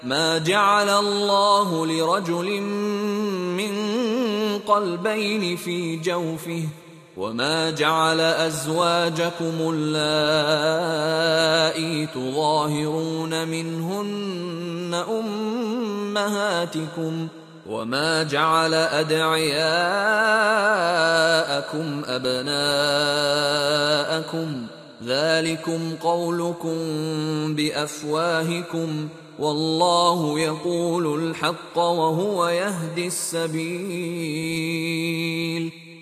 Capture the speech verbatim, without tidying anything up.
ما جعل الله لرجل من قلبين في جوفه وما جعل أزواجكم اللائي تظاهرون منهن أمهاتكم وما جعل أدعياءكم أبناءكم ذلكم قولكم بأفواهكم والله يقول الحق وهو يهدي السبيل